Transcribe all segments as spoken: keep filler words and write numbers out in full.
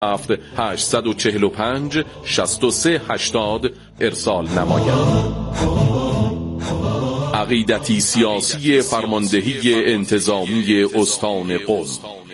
هفت هشتصد و چهل و پنج شصت و سه هشتاد ارسال نمایند. عقیدتی سیاسی فرماندهی انتظامی استان قم.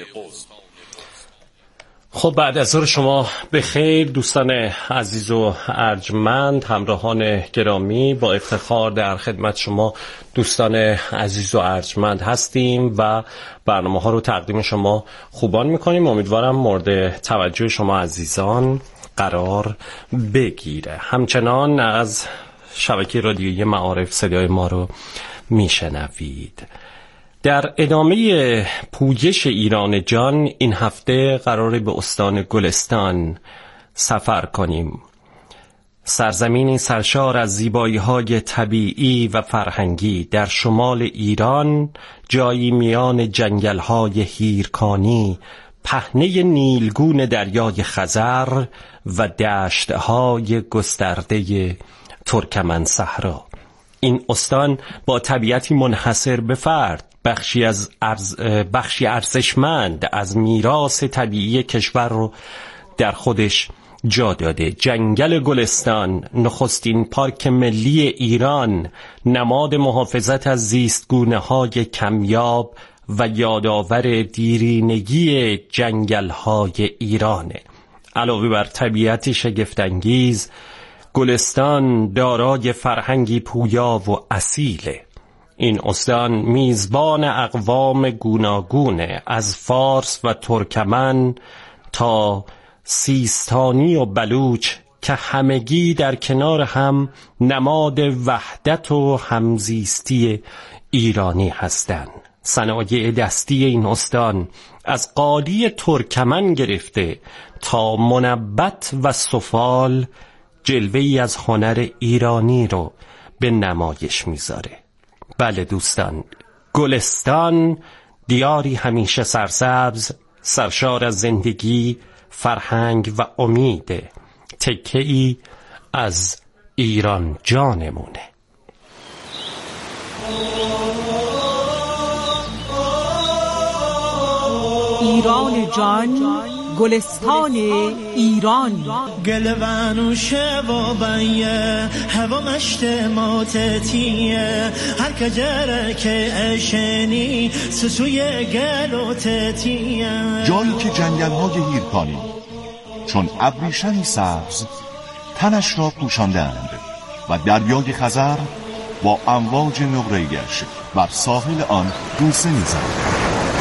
خب بعد از ظهر شما به خیر دوستان عزیز و ارجمند، همراهان گرامی، با افتخار در خدمت شما دوستان عزیز و ارجمند هستیم و برنامه ها رو تقدیم شما خوبان میکنیم. امیدوارم مورد توجه شما عزیزان قرار بگیره. همچنان از شبکه رادیویی معارف صدای ما رو میشنوید. در ادامه پویش ایران جان این هفته قراره به استان گلستان سفر کنیم. سرزمینی سرشار از زیبایی‌های طبیعی و فرهنگی در شمال ایران، جایی میان جنگل‌های هیرکانی، پهنه نیلگون دریای خزر و دشت‌های گسترده ترکمن صحرا. این استان با طبیعتی منحصر به فرد، بخشی از ارز بخشی ارزشمند از میراث طبیعی کشور رو در خودش جا داده. جنگل گلستان، نخستین پارک ملی ایران، نماد محافظت از زیستگونه‌های کمیاب و یادآور دیرینگی جنگل‌های ایرانه. علاوه بر طبیعتی شگفت‌انگیز، گلستان دارای فرهنگی پویا و اصیله. این استان میزبان اقوام گوناگونه، از فارس و ترکمن تا سیستانی و بلوچ که همگی در کنار هم نماد وحدت و همزیستی ایرانی هستند. صنایع دستی این استان از قالی ترکمن گرفته تا منبت و سفال جلوه‌ای از هنر ایرانی رو به نمایش میذاره. بله دوستان، گلستان دیاری همیشه سرسبز، سرشار از زندگی، فرهنگ و امیده. تکه‌ای از ایران جانمونه. ایران جان، گلستان ایران. گلوانو شبابیه هوا مشت ماتتیه هر کجره که اشنی سسوی گلوتتیه. جایی که جنگل‌های هیرکانی چون ابریشمی سبز تنش را پوشاندند و دریای خزر با امواج نقره‌ایش بر ساحل آن بوسه می‌زند.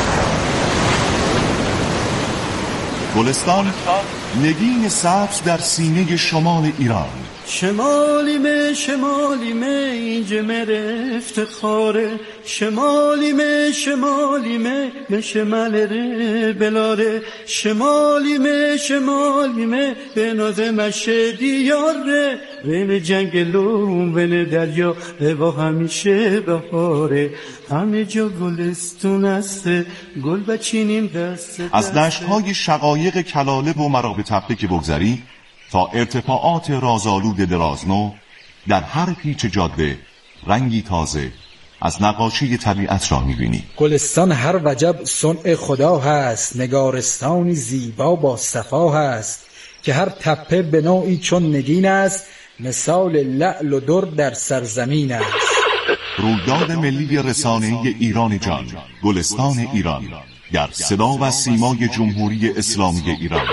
گلستان نگین سبز در سینه شمال ایران. شمالیمه شمالیمه اینجا مره افتخاره، شمالیمه شمالیمه مشمل ره بلاره، شمالیمه شمالیمه به نازه مشه دیاره، بین جنگلون بین دریا و همیشه بهاره، همه جا گلستون هسته گل بچینیم دست دست. از دشت‌های شقایق کلاله و مرابط تپه که بگذری تا ارتفاعات رازآلود درازنو، در هر پیچ جاده رنگی تازه از نقاشی طبیعت را می‌بینی. گلستان هر وجب صنع خدا هست، نگارستانی زیبا با صفا هست، که هر تپه به نوعی چون نگین است، مثال لعل و در در سرزمین است. رویداد ملی رسانه‌ای ایران جان، گلستان ایران، در صدا و سیمای جمهوری اسلامی ایران.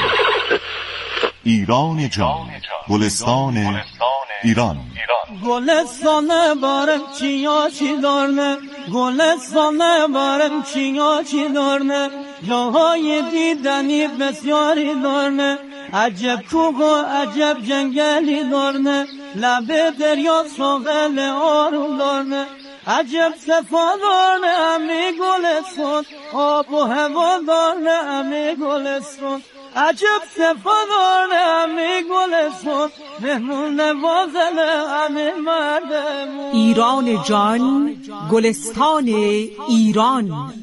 ایران جان، گلستان ایران. گلستان بارم چیا چی دارنه، گلستان بارم چیا چی دارنه، جاهای دیدنی بسیاری دارنه، عجب کوه و عجب جنگلی دارنه، لب دریا ساحل آروم دارنه، عجب صفا دارنه امی گلستان، آب و هوا دارنه امی گلستان، عجب صفا دارنه امی گلستان، مهمون نوازنه امی مردمون. ایران جان، گلستان ایران.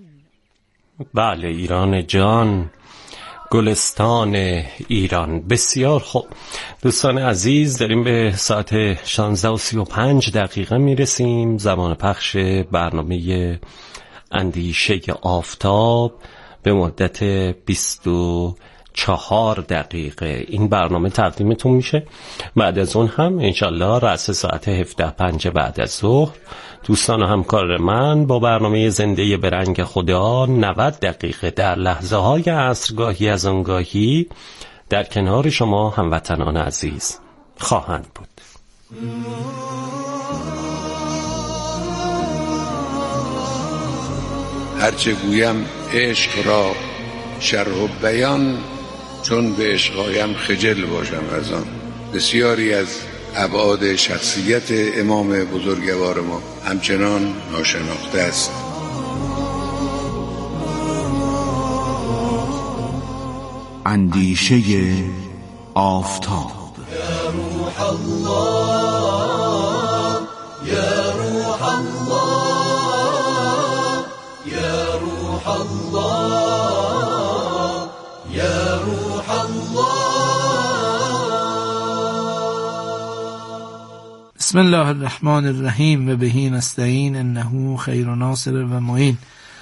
بله، ایران جان، گلستان ایران. بسیار خوب دوستان عزیز، داریم به ساعت شانزده و سی و پنج دقیقه میرسیم. زمان پخش برنامه اندیشه آفتاب به مدت بیست و چهار دقیقه این برنامه تقدیمتون میشه. بعد از اون هم انشالله رأس ساعت هفده پنج بعد از ظهر دوستان و همکار من با برنامه زنده به رنگ خدا نود دقیقه در لحظه های عصرگاهی از آنگاهی در کنار شما هموطنان عزیز خواهند بود. هرچه گویم عشق را شرح و بیان، چون به عشقایم خجل باشم از آن. بسیاری از ابعاد شخصیت امام بزرگوار ما همچنان ناشناخته است. اندیشه آفتاب. یا روح الله، یا روح الله، یا روح الله، یا روح الله. بسم الله الرحمن الرحیم و بهی نستعین انه خیر ناصر و معین.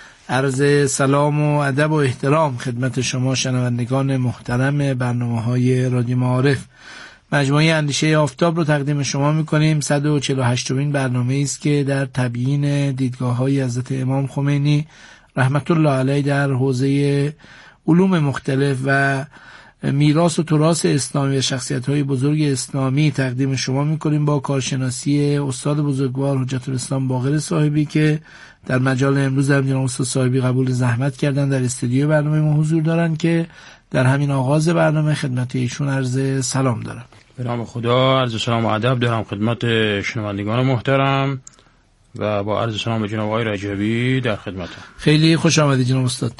عرض سلام و ادب و احترام خدمت شما شنوندگان محترم برنامه‌های رادیو معارف. مجموعه اندیشه آفتاب رو تقدیم شما می‌کنیم. صد و چهل و هشتمین برنامه است که در تبیین دیدگاه‌های حضرت امام خمینی رحمت الله علیه در حوزه علوم مختلف و میراث و تراث اسلامی و شخصیت‌های بزرگ اسلامی تقدیم شما می‌کنیم با کارشناسی استاد بزرگوار حجت الاسلام باقر صاحبی که در مجال امروز هم جناب استاد صاحبی قبول زحمت کردن در استودیو برنامه ما حضور دارن که در همین آغاز برنامه خدمت ایشون عرض سلام دارم. به نام خدا عرض سلام و ادب دارم خدمت شنوندگان محترم و با عرض سلام به جناب آقای رجبی در خدمتم. خیلی خوش آمدید جناب استاد.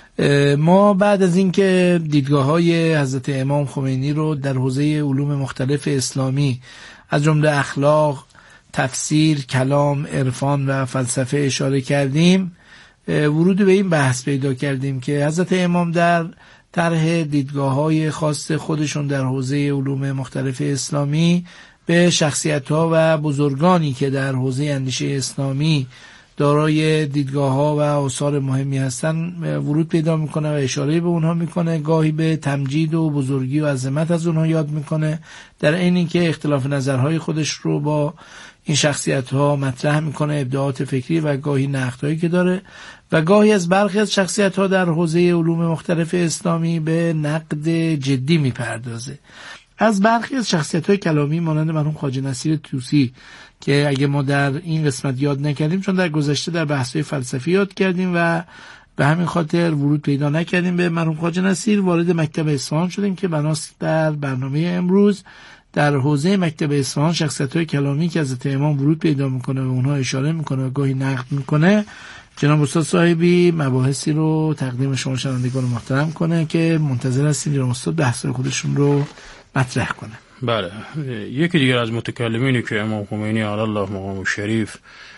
ما بعد از اینکه دیدگاه‌های حضرت امام خمینی رو در حوزه علوم مختلف اسلامی از جمله اخلاق، تفسیر، کلام، عرفان و فلسفه اشاره کردیم، ورود به این بحث پیدا کردیم که حضرت امام در طرح دیدگاه‌های خاص خودشون در حوزه علوم مختلف اسلامی به شخصیت‌ها و بزرگانی که در حوزه اندیشه اسلامی دارای دیدگاه‌ها و آثار مهمی هستن ورود پیدا میکنه و اشاره به اونها میکنه، گاهی به تمجید و بزرگی و عظمت از اونها یاد میکنه، در عین اینکه اختلاف نظرهای خودش رو با این شخصیت‌ها مطرح میکنه، ابداعات فکری و گاهی نقدهایی که داره و گاهی از برخی از شخصیت‌ها در حوزه علوم مختلف اسلامی به نقد جدی میپردازه. از برخی از شخصیت‌های کلامی مانند مرحوم خواجه نصیر طوسی که اگه ما در این قسمت یاد نکردیم چون در گذشته در بحث‌های فلسفی یاد کردیم و به همین خاطر ورود پیدا نکردیم به مرحوم خواجه نصیر، وارد مکتب اصفهان شدیم که بناست در برنامه امروز در حوزه مکتب اصفهان شخصیت‌های کلامی که حضرت امام ورود پیدا میکنه و اونها اشاره میکنه و گاهی نقد میکنه، جناب استاد صاحبی مباحثی رو تقدیم شما شنوندگان محترم کنه که منتظر هستیم جناب استاد بحث‌های خودشون رو مطرح کنه. بله، یکی دیگر از متکلمینی که امام خمینی علی الله مقام شریف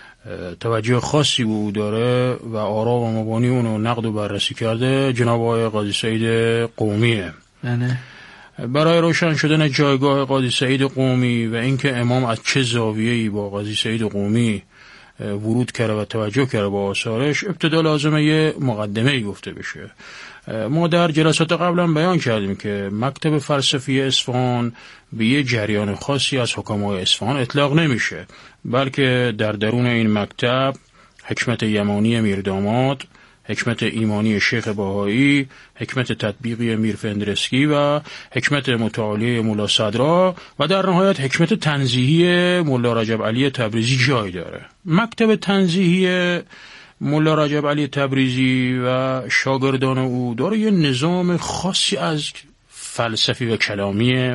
توجه خاصی به او داره و آرا و مبانی اونو نقد و بررسی کرده جناب آقای قاضی سعید قومیه. بله. برای روشن شدن جایگاه قاضی سعید قومی و اینکه امام از چه زاویه‌ای با قاضی سعید قومی ورود کرده و توجه کرده با آثارش، ابتدا لازمه یه مقدمه‌ای گفته بشه. ما در جلسات قبلا بیان کردیم که مکتب فلسفی اصفهان به یه جریان خاصی از حکمای اصفهان اطلاق نمیشه، بلکه در درون این مکتب حکمت یمانی میرداماد، حکمت ایمانی شیخ بهایی، حکمت تطبیقی میر فندرسکی و حکمت متعالی مولا صدرا و در نهایت حکمت تنزیهی مولا رجب علی تبریزی جای داره. مکتب تنزیهی مولا رجب علی تبریزی و شاگردان او داره یه نظام خاصی از فلسفی و کلامیه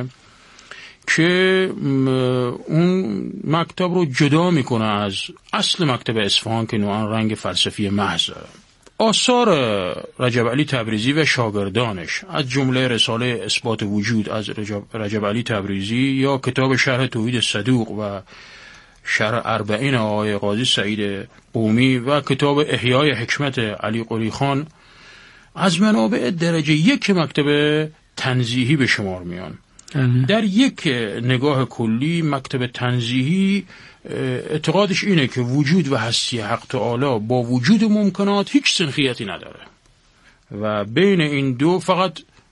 که اون مکتب رو جدا میکنه از اصل مکتب اصفهان که نوعا رنگ فلسفی محض داره. آثار رجب علی تبریزی و شاگردانش از جمله رساله اثبات وجود از رجب, رجب علی تبریزی یا کتاب شرح توحید صدوق و شرح اربعین آقای قاضی سعید قومی و کتاب احیای حکمت علی قلی خان از منابع درجه یک مکتب تنزیهی به شمار میان. در یک نگاه کلی مکتب تنزیهی اعتقادش اینه که وجود و هستی حق تعالی با وجود ممکنات هیچ سنخیتی نداره و بین این دو فقط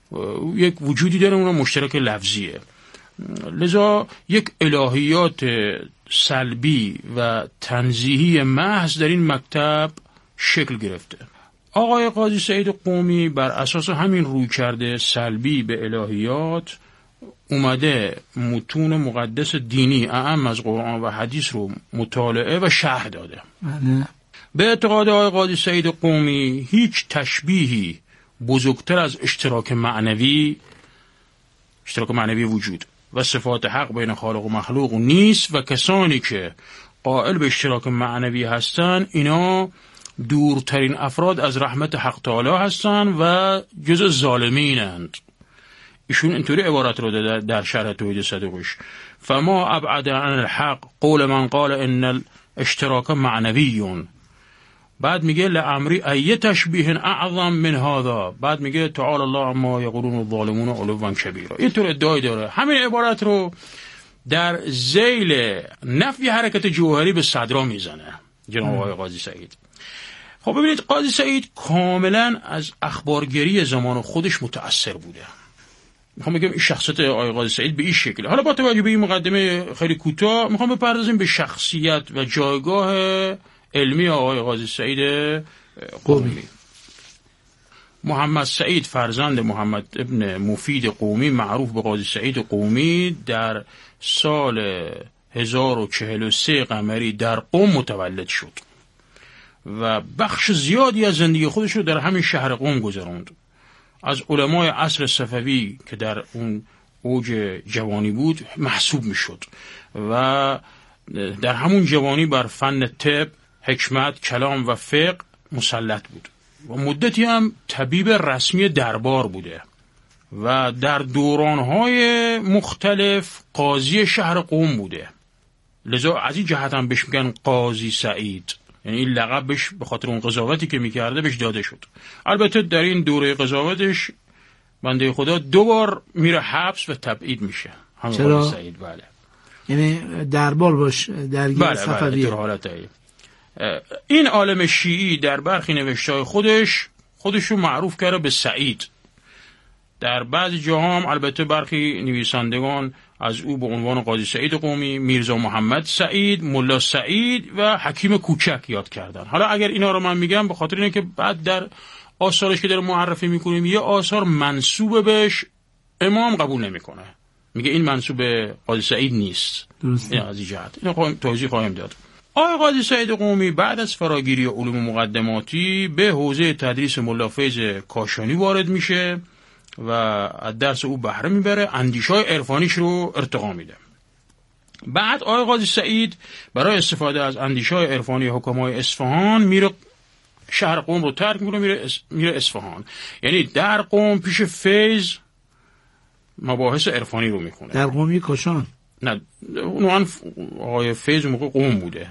یک وجودی داره، اون مشترک لفظیه. لذا یک الهیات سلبی و تنزیهی محض در این مکتب شکل گرفته. آقای قاضی سعید قمی بر اساس همین رویکرد سلبی به الهیات اومده متون مقدس دینی اعم از قرآن و حدیث رو مطالعه و شرح داده. بله. به اعتقاد آقای قاضی سعید قمی هیچ تشبیهی بزرگتر از اشتراک معنوی اشتراک معنوی وجود و صفات حق بین خالق و مخلوق نیست و کسانی که قائل به اشتراک معنوی هستند اینا دورترین افراد از رحمت حق تعالی هستند و جزء ظالمینند. ایشون اینطوری عبارت رو داده در شرح توحید صدوقش: فما ابعد عن الحق قول من قال ان الاشتراک معنویون. بعد میگه لعمری ای تشبیه اعظم من هذا. بعد میگه تعالی الله عما یقولون الظالمون علوا کبیرا. اینطور ادعای داره. همین عبارت رو در ذیل نفی حرکت جوهری به صدرا میزنه جناب آقای قاضی سعید. خب ببینید قاضی سعید کاملا از اخبارگری زمان خودش متأثر بوده. میخوام بگم این شخصیت آقای قاضی سعید به این شکل. حالا با توجه به این مقدمه خیلی کوتاه میخوام بپردازیم به شخصیت و جایگاه علمی آقای قاضی سعید قمی. محمد سعید فرزند محمد ابن مفید قمی معروف به قاضی سعید قمی در سال هزار و چهل و سه قمری در قم متولد شد و بخش زیادی از زندگی خودش رو در همین شهر قم گذراند. از علمای عصر صفوی که در اون اوج جوانی بود محسوب میشد و در همون جوانی بر فن طب، حکمت، کلام و فقه مسلط بود و مدتی هم طبیب رسمی دربار بوده و در دورانهای مختلف قاضی شهر قم بوده. لذا از این جهت هم بهش میگن قاضی سعید، یعنی این لقب بهش به خاطر اون قضاوتی که میکرده بهش داده شد. البته در این دوره قضاوتش بنده خدا دو بار میره حبس و تبعید میشه. همین قاضی سعید. بله. یعنی دربار باش درگیر بله صفویه. بله حالت ای. این عالم شیعی در برخی نوشته‌های خودش خودش رو معروف کرده به سعید. در بعضی جاها هم البته برخی نویسندگان از او به عنوان قاضی سعید قمی، میرزا محمد سعید، ملا سعید و حکیم کوچک یاد کردن. حالا اگر اینا رو من میگم به خاطر اینه که بعد در آثارش که داره معرفی میکنیم یه آثار منسوب بهش امام قبول نمیکنه، میگه این منسوب به قاضی سعید نیست. درسته. این از این جهت اینو توضیح خواهیم داد. آقای قاضی سعید قمی بعد از فراگیری علوم مقدماتی به حوزه تدریس ملا فیض کاشانی وارد میشه و از درس او بهره میبره، اندیشه‌های عرفانیش رو ارتقا میده. بعد آقای قاضی سعید برای استفاده از اندیشه‌های عرفانی حکمای اصفهان میره شهر قم رو ترک میکنه، میره میره اصفهان. یعنی در قم پیش فیض مباحث عرفانی رو میکنه. در قم کاشان؟ نه، اون آقای فیض موقع قم بوده.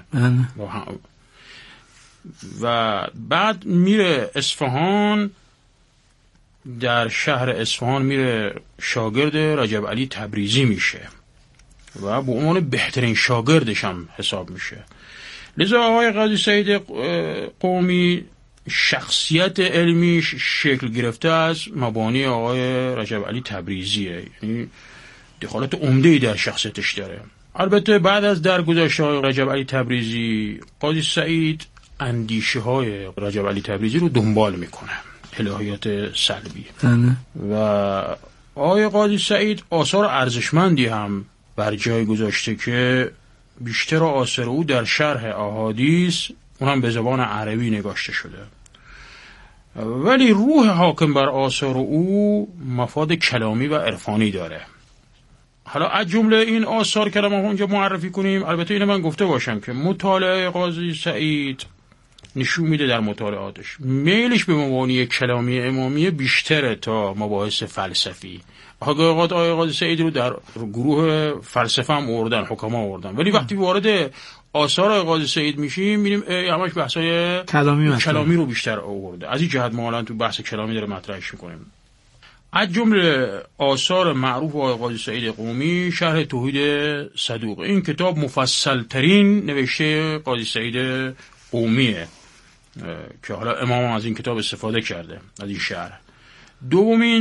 و بعد میره اصفهان، در شهر اصفهان میره شاگرد رجب علی تبریزی میشه و به عنوان بهترین شاگردش هم حساب میشه. لذا آقای قاضی سعید قمی شخصیت علمیش شکل گرفته از مبانی آقای رجب علی تبریزیه، یعنی دخالت عمده‌ای در شخصیتش داره. البته بعد از درگذشت آقای رجب علی تبریزی قاضی سعید اندیشه های رجب علی تبریزی رو دنبال میکنه، الهیات سلبی. و آقای قاضی سعید آثار ارزشمندی هم بر جای گذاشته که بیشتر آثار او در شرح احادیث اون هم به زبان عربی نگاشته شده، ولی روح حاکم بر آثار او مفاد کلامی و عرفانی داره. حالا از جمله این آثار که ما اونجا معرفی کنیم، البته اینو من گفته باشم که مطالعه قاضی سعید نشون میده در مطالعاتش میلش به مبانی کلامی امامیه بیشتره تا مباحث فلسفی. حقیقت آقای قاضی سعید رو در گروه فلسفه هم آوردن، حکما آوردن، ولی وقتی وارد آثار آقای قاضی سعید میشیم میبینیم همش بحثای کلامی, کلامی رو بیشتر آورده. از این جهت ما الان تو بحث کلامی داره مطرحش میکنیم. از جمله آثار معروف آقای قاضی سعید قمی شرح توحید صدوق. این کتاب مفصل ترین نوشته قاضی سعید قمیه که حالا امام از این کتاب استفاده کرده، از این شرح. دومین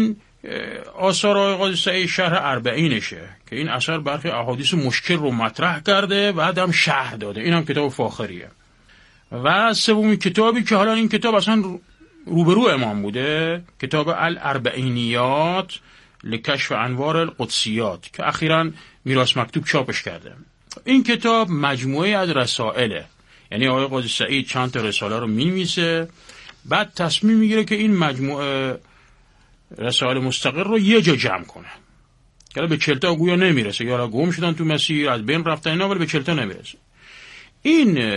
آثار آقای قاضی سعید شرح اربعینشه که این اثر برخی احادیث مشکل رو مطرح کرده و بعد هم شرح داده. این هم کتاب فاخریه. و سومین کتابی که حالا این کتاب اصلا روبرو امام بوده، کتاب الاربعینیات لکشف انوار القدسیات که اخیراً میراث مکتوب چاپش کرده. این کتاب مجموعه از رسائله، یعنی آقای قاضی سعید چند تا رساله رو می‌نویسه، بعد تصمیم میگیره که این مجموعه رسائل مستقل رو یه جا جمع کنه. حالا به چلتا گویا نمیرسه، یا گم شدن تو مسیر، از بین رفتن اینا، ولی به چلتا نمیرسه. این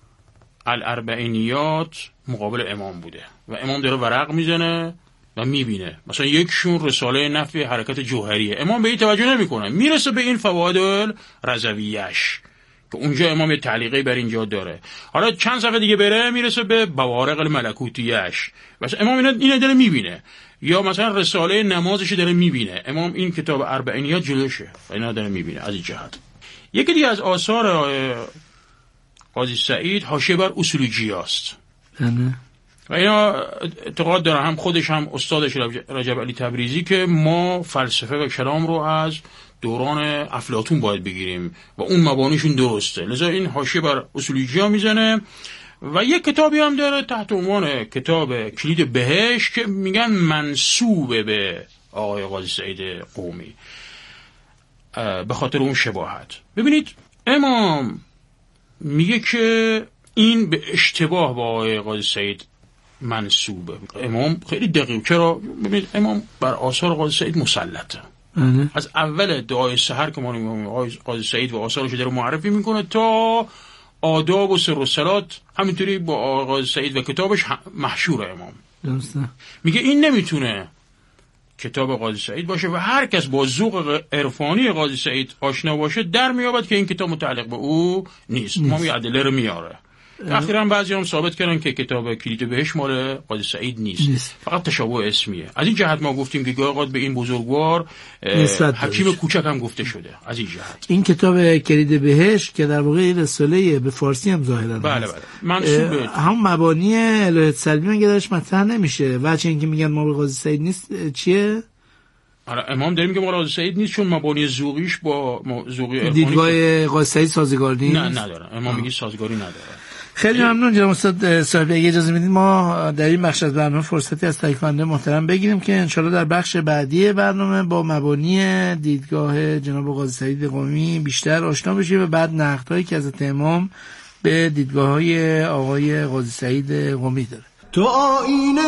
الاربعینیات مقابل امام بوده و امام داره ورق میزنه و میبینه مثلا یکشون رساله نفی حرکت جوهریه، امام به این توجه نمیکنه، میرسه به این فوائد رضویش که اونجا امام یه تعلیقی بر اینجا داره. حالا چند صفحه دیگه بره میرسه به بوارق الملکوتیش، مثلا امام اینا اینا داره میبینه. یا مثلا رساله نمازش داره میبینه، امام این کتاب اربعینیات جلوشه و اینا داره میبینه. از این جهت یکی دیگه از آثار قاضی سعید حاشیه بر اصولجیاست و اینا اعتقاد داره هم خودش هم استادش رجب علی تبریزی که ما فلسفه و کلام رو از دوران افلاطون باید بگیریم و اون مبانیشون درسته، لذا این حاشیه بر اصولجیا میزنه. و یک کتابی هم داره تحت عنوان کتاب کلید بهشت که میگن منسوب به آقای قاضی سعید قمی به خاطر اون شباهت. ببینید امام میگه که این به اشتباه با آقای قاضی سعید منسوبه. امام خیلی دقیق، چرا؟ ببینید امام بر آثار قاضی سعید مسلطه. از اول دعای سحر که ما آقای قاضی سعید و آثارش داره معرفی میکنه تا آداب و سر و صلات، همینطوری با آقای قاضی سعید و کتابش محشور امام. درسته. میگه این نمیتونه کتاب قاضی سعید باشه و هر کس با ذوق عرفانی قاضی سعید آشنا باشه در میابد که این کتاب متعلق به او نیست. ما می ادله رو میاره. اخیراً بعضی هم ثابت کردن که کتاب کلید بهشت مال قاضی سعید نیست. نیست، فقط تشابه اسمیه. از این جهت ما گفتیم که گاه به این بزرگوار حکیم کوچک هم گفته شده. از این جهت این کتاب کلید بهشت که در واقع رساله به فارسی هم ظاهرا بله بله منسوبه، هم مبانی الهه سلبی من گرایش مطرح نمیشه. بچه اینکه میگن ما قاضی سعید نیست چیه؟ آره امام داریم که قاضی سعید نیست چون مبانی ذوقیش با ذوقی عرفانی دیدگاه قاضی سعید سازگار نیست. نه نداره، امام میگه سازگاری نداره. خیلی ممنون جناب استاد صاحب. اگه اجازه میدید ما در این بخش از برنامه فرصتی از تهیه کننده محترم بگیریم که انشالله در بخش بعدی برنامه با مبانی دیدگاه جناب قاضی سعید قمی بیشتر آشنا بشیم و بعد نقدهایی که از امام به دیدگاه‌های آقای قاضی سعید قمی داره. تو آینه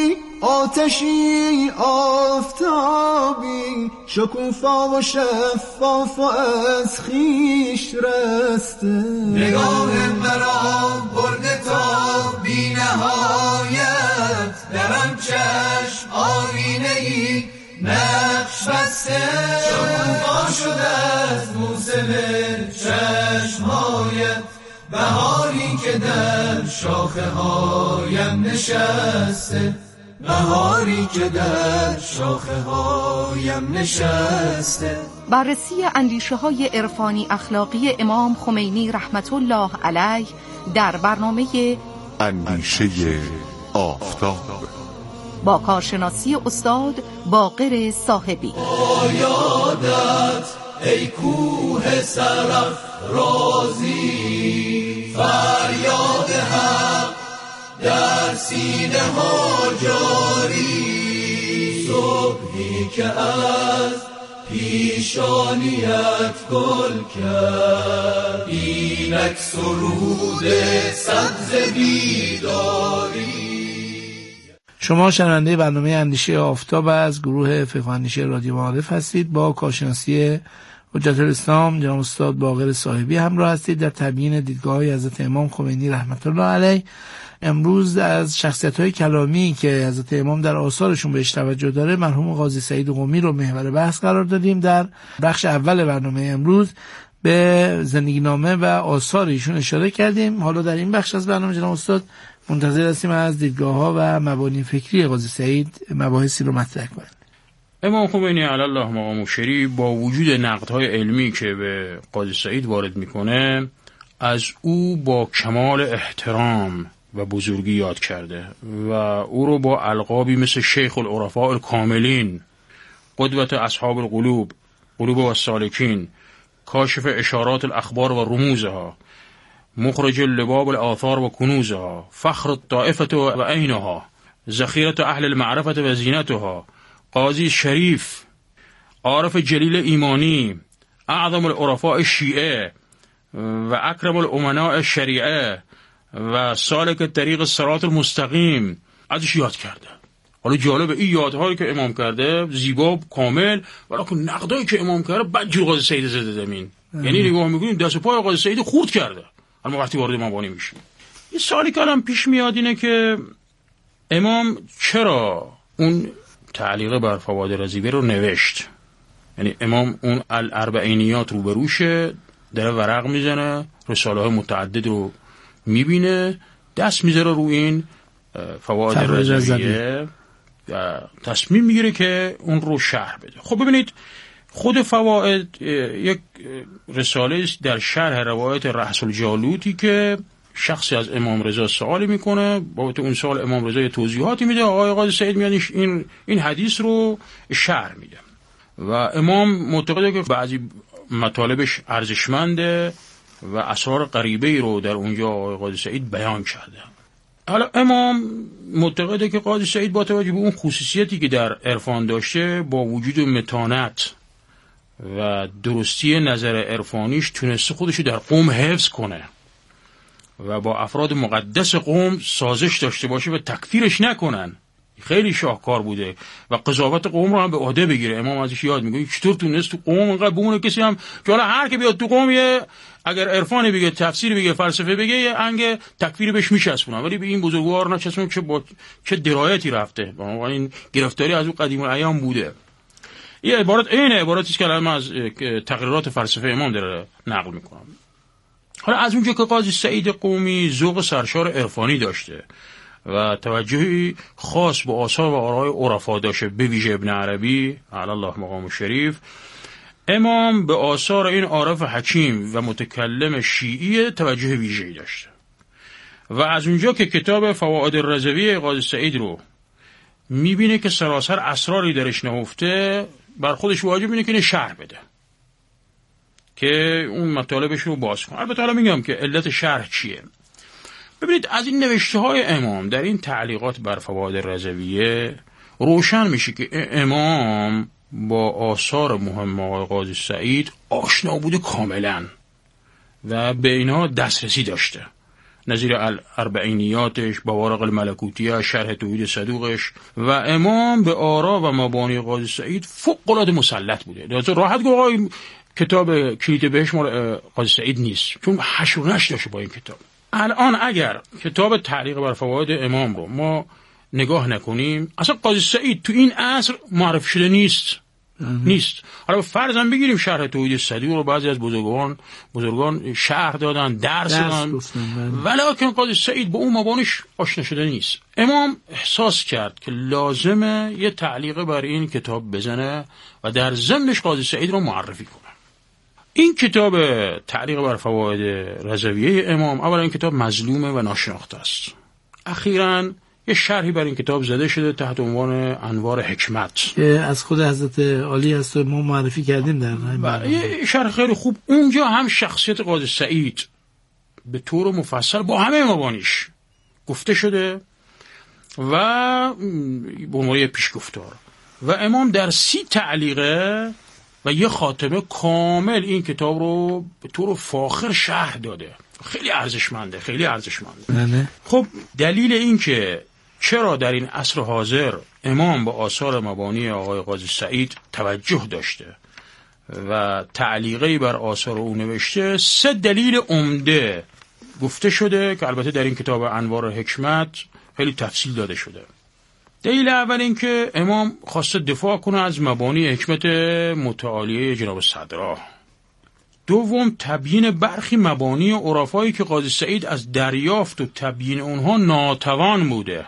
آتشی آفتابی شکوفا و شفاف و از خیش رسته، نگاه مرا برده تا بی نهایت، در آن چشم آینه ای نقش بسته، شکوفا شده از موسم چشمهایت، بهاری که در شاخه هایم نشسته، بهاری که در شاخه هایم نشسته. بررسی اندیشه های عرفانی اخلاقی امام خمینی رحمت الله علیه در برنامه اندیشه آفتاب با کارشناسی استاد باقر صاحبی. یادت ای کوه سرف رازی، فریاد حق در سینه ها جاری، صبحی که از پیشانیت گل کرد، اینک سرود سبز بیداری. شما شنونده برنامه اندیشه آفتاب از گروه فقه اندیشه رادیو معارف هستید. با کارشناسی حجت الاسلام جناب استاد باقر صاحبی همراه هستید در تبیین دیدگاه‌های حضرت امام خمینی رحمت الله علیه. امروز از شخصیت‌های کلامی که حضرت امام در آثارشون بهش توجه داره مرحوم قاضی سعید قمی رو محور بحث قرار دادیم. در بخش اول برنامه امروز به زندگی نامه و آثار ایشون اشاره کردیم. حالا در این بخش از برنامه جناب استاد منتظر هستیم از دیدگاه‌ها و مبانی فکری قاضی سعید مباحثی رو مطرح کنند. امام خمینی علی الله مقامه شریف با وجود نقدهای علمی که به قاضی سعید وارد میکنه از او با کمال احترام و بزرگی یاد کرده و او رو با القابی مثل شیخ العرفاء الکاملین قدوت اصحاب القلوب، قلوب و السالکین، کاشف اشارات الاخبار و رموزها، مخرج اللباب الآثار و کنوزها، فخر الطائفة و عینها، ذخیرة اهل المعرفة و زینتها، قاضی شریف، عارف جلیل ایمانی، اعظم العرفاء شیعه و اکرم الامناء شریعه و سالک طریق الصراط المستقیم ازش یاد کرده. حالا جالب این یادهایی که امام کرده زیبا کامل، ولی نقدایی که امام کرده بدجور قاضی سعید زده زمین. یعنی نگاه میکنیم دست و پای قاضی سعید خورد کرده. اما وقتی وارد مبانی میشیم این سوالی که الان پیش میاد اینه که امام چرا اون تعلیق بر فوائد رضویه رو نوشت؟ یعنی امام اون الاربعینیات رو بروشه، داره ورق میزنه، رساله های متعدد رو میبینه، دست میذاره رو این فوائد رضویه و تصمیم میگیره که اون رو شرح بده. خب ببینید خود فوائد یک رساله است در شرح روایت رأس الجالوتی که شخصی از امام رضا سوالی میکنه، بابت اون سوال امام رضا توضیحاتی میده، آقای قاضی سعید میاد این این حدیث رو شرح میده و امام معتقده که بعضی مطالبش ارزشمنده و اسرار غریبه‌ای رو در اونجا آقای قاضی سعید بیان کرده. حالا امام معتقده که قاضی سعید با توجه به اون خصوصیتی که در عرفان داشته، با وجود متانت و درستی نظر عرفانیش، تونسته خودشو در قوم حفظ کنه و با افراد مقدس قوم سازش داشته باشه و تکفیرش نکنن. خیلی شاهکار بوده و قضاوت قوم رو هم به عهده بگیره. امام ازش یاد میگه چطور تونست تو قوم انقدر بمونه کسی هم که حالا هر که بیاد تو قوم یه اگر عرفانی بگه، تفسیر بگه، فلسفه بگه، یه انگ تکفیری بهش میچسبونن، ولی به این بزرگوار نچسبونه. چه با چه درایتی رفته، این گرفتاری از اون قدیم الایام بوده. یه عبارت این عبارتی است که الان از تقریرات فلسفه امام داره نقل میکنم. حالا از اونجا که قاضی سعید قومی ذوق سرشار عرفانی داشته و توجهی خاص به آثار و آرای عرفا داشته، به ویژه ابن عربی علی الله مقام شریف، امام به آثار این عارف حکیم و متکلم شیعی توجه ویژه‌ای داشته و از اونجا که کتاب فوائد رضویه قاضی سعید رو میبینه که سراسر اسراری درش نهفته، بر خودش واجب اینه که اینو شرح بده که اون مطالبش رو باز کنه. البته حالا میگم که علت شرح چیه. ببینید از این نوشته های امام در این تعلیقات بر فوائد رضویه روشن میشه که امام با آثار مهم آقای قاضی سعید آشنا بوده کاملا و به اینها دسترسی داشته، نظیر الاربعینیاتش، بوارق الملکوتیه، شرح توحید صدوقش، و امام به آرا و مبانی قاضی سعید فوق العاده مسلط بوده. لذا راحت گفت آقای کتاب کلید بهش مال قاضی سعید نیست، چون حشر و نشر داشته با این کتاب. الان اگر کتاب تعلیق بر فوائد امام رو ما نگاه نکنیم، اصلا قاضی سعید تو این عصر معرفی شده نیست. نیست. حالا فرضاً بگیریم شرح توحید صدوق رو بعضی از بزرگان بزرگان شرح دادن، درس دادن، ولیکن قاضی سعید با اون مبانیش آشنا شده نیست. امام احساس کرد که لازمه یه تعلیق بر این کتاب بزنه و در ضمنش قاضی سعید رو معرفی کنه. این کتاب تعلیق بر فوائد رضویه امام اولا این کتاب مظلومه و ناشناخته است. اخیراً یه شرحی بر این کتاب زده شده تحت عنوان انوار حکمت که از خود حضرت عالی هست و ما معرفی کردیم در برنامه. یه شرح خیلی خوب. اونجا هم شخصیت قاضی سعید به طور مفصل با همه مبانیش گفته شده و به عنوان یه پیشگفتار، و امام در سی تعلیقه و یه خاتمه کامل این کتاب رو به طور فاخر شرح داده. خیلی ارزشمنده، خیلی ارزشمنده. نه. خب دلیل این که چرا در این عصر حاضر امام به آثار مبانی آقای قاضی سعید توجه داشته و تعلیقی بر آثار او نوشته، سه دلیل عمده گفته شده که البته در این کتاب انوار حکمت خیلی تفصیل داده شده. دلیل اول این که امام خواسته دفاع کنه از مبانی حکمت متعالیه جناب صدرا. دوم تبیین برخی مبانی عرفایی که قاضی سعید از دریافت و تبیین اونها ناتوان بوده،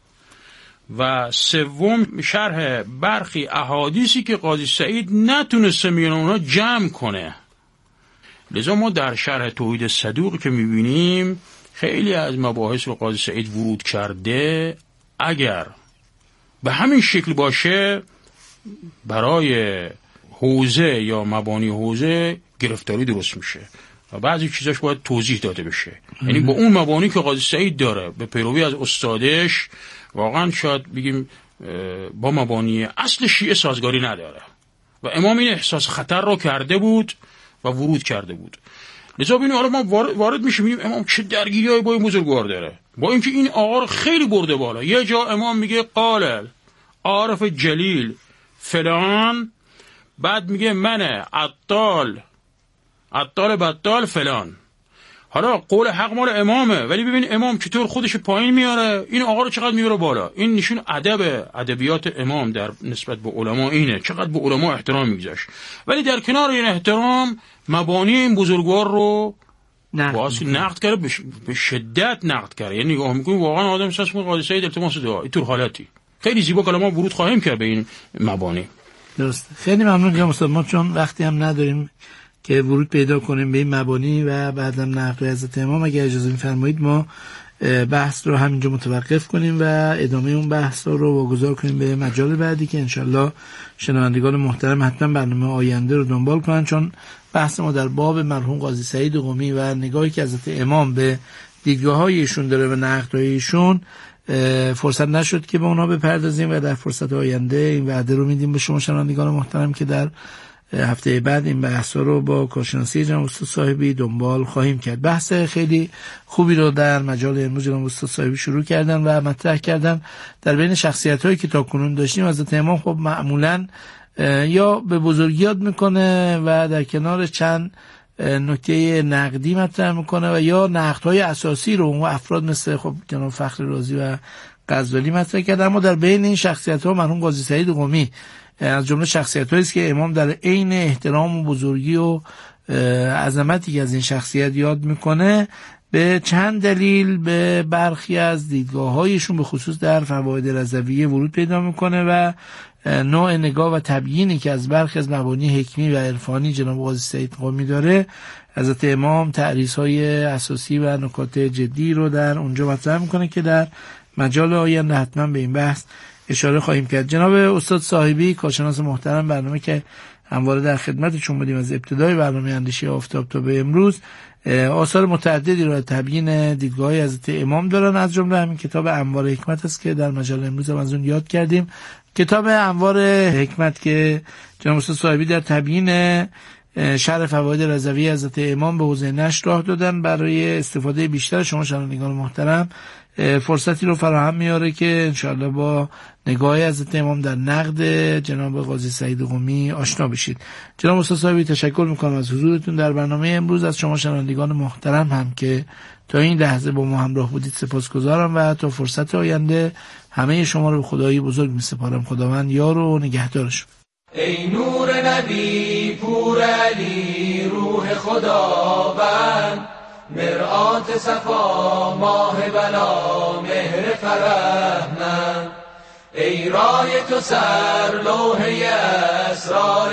و سوم شرح برخی احادیثی که قاضی سعید نتونسته میان اونها جمع کنه. لذا ما در شرح توحید صدوق که میبینیم خیلی از مباحث رو قاضی سعید ورود کرده. اگر به همین شکل باشه برای حوزه یا مبانی حوزه گرفتاری درست میشه و بعضی چیزاش باید توضیح داده بشه. یعنی با اون مبانی که قاضی سعید داره به پیروی از استادش واقعا شاید بگیم با مبانی اصل شیعه سازگاری نداره و امام این احساس خطر رو کرده بود و ورود کرده بود. لذا ببینیم حالا ما وارد میشیم میبینیم امام چه درگیریایی با این بزرگوار داره، با اینکه این آقا رو خیلی برده بالا. یه جا امام میگه قال عارف جلیل فلان، بعد میگه من عطال عطال بدال فلان. حالا قول حق مال امامه، ولی ببین امام چطور خودش پایین میاره، این آقا رو چقدر میاره بالا. این نشون ادب ادبیات امام در نسبت به علما اینه، چقدر به علما احترام میگذاشت. ولی در کنار این احترام مبانی این بزرگوار رو واسه نقد کرده، به شدت نقد کرده. یعنی نگاه میکنیم واقعا آدم احساس میکنه قاضی سعید التماس دعا اینطور حالتی خیلی زیبا که ما ورود خواهیم کرد به این مبانی. درست. خیلی ممنون جناب استاد. ما چون وقتی هم نداریم که ورود پیدا کنیم به این مبانی و بعدم نقد حضرت امام، اگر اجازه می‌فرمایید ما بحث رو همینجا متوقف کنیم و ادامه اون بحث رو واگذار کنیم به مجال بعدی که انشالله شنوندگان محترم حتما برنامه آینده رو دنبال کنن، چون بحث ما در باب مرحوم قاضی سعید قمی و نگاهی که حضرت امام به دیدگاه‌های ایشون داره و نقدهای ایشون فرصت نشد که به اونا بپردازیم و در فرصت آینده این وعده رو میدیم به شما شنوندگان محترم که در هفته بعد این بحث رو با کارشناسی جناب استاد صاحبی دنبال خواهیم کرد. بحث خیلی خوبی رو در مجال امروز جناب استاد صاحبی شروع کردن و مطرح کردن. در بین شخصیت‌هایی که تا کنون داشتیم حضرت امام خب معمولاً یا به بزرگی یاد میکنه و در کنار چند نکته نقدی مطرح میکنه و یا نقدهای اساسی رو اون افراد مثل خب جناب فخر رازی و غزالی مطرح کرد. اما در بین این شخصیت‌ها مرحوم قاضی سعید قمی از جمله شخصیت‌هایی است که امام در عین احترام و بزرگی و عظمتی که از این شخصیت یاد میکنه به چند دلیل به برخی از دیدگاه‌هایشون به خصوص در فواید رضویه ورود پیدا میکنه و نوع نگاه و تبیینی که از برخی از مبانی حکمی و عرفانی جناب قاضی سعید قمی داره، حضرت امام تعریض‌های اساسی و نکات جدی رو در اونجا مطرح میکنه که در مجال آینده حتما به این بحث اشاره خواهیم کرد. جناب استاد صاحبی کارشناس محترم برنامه که همواره در خدمتشون بودیم از ابتدای برنامه اندیشه آفتاب تا به امروز، آثار متعددی رو تبیین دیدگاه حضرت امام دارن. از جمله همین کتاب انوار حکمت است که در مجال امروز هم از اون یاد کردیم. کتاب انوار حکمت که جناب استاد صاحبی در تبیین شرح فواید رضویه حضرت امام به حوزه نشر راه دادن برای استفاده بیشتر شما شنوندگان محترم، فرصتی رو فراهم میاره که انشاءالله با نگاه حضرت امام در نقد جناب قاضی سعید قمی آشنا بشید. جناب استاد صاحبی تشکر میکنم از حضورتون در برنامه امروز. از شما شنوندگان محترم هم که تا این لحظه با ما همراه بودید سپاسگزارم و تا فرصت آینده همه شما رو به خدای بزرگ میسپارم. خداوند یار و نگهدارش. ای نور نبی پور علی روح خداوند، مرآت صفا ماه بلا مهر فرحمند. ای رای تو سر لوحه اسرار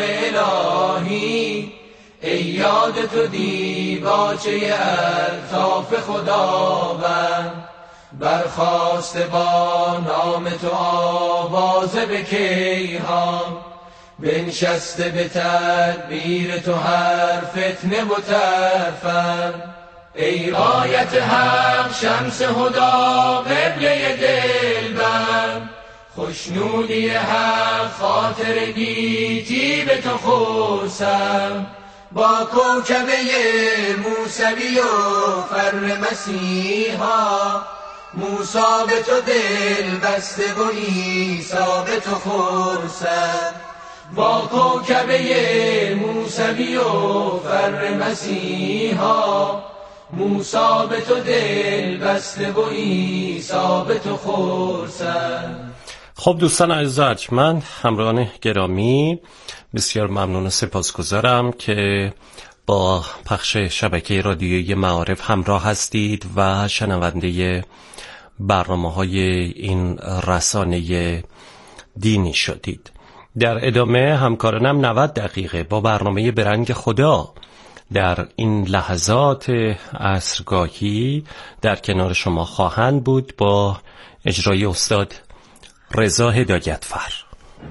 الهی، ای یاد تو دیباچه الطاف خداوند. برخاست با نام تو آوازه به کیهان، بنشسته به تدبیر تو هر فتنه و ترفند. ای آیت حق شمس هدا قبله دلبر، خوشنودی حق خاطر گیتی به تو خورسم. با کوکبه موسوی و فر مسیحا، موسا به تو دل بسته و عیسا به تو خورسم. با کوکبه موسوی و فر مسیحا، موسا به تو دل بسته و عیسا به تو خورسم. خب دوستان عزیز ارجمند، همراهان گرامی، بسیار ممنون و سپاسگزارم که با پخش شبکه رادیویی معارف همراه هستید و شنونده برنامه‌های این رسانه دینی شدید. در ادامه همکارانم نود دقیقه با برنامه برنگ خدا در این لحظات عصرگاهی در کنار شما خواهند بود با اجرای استاد رضا هدایتفر.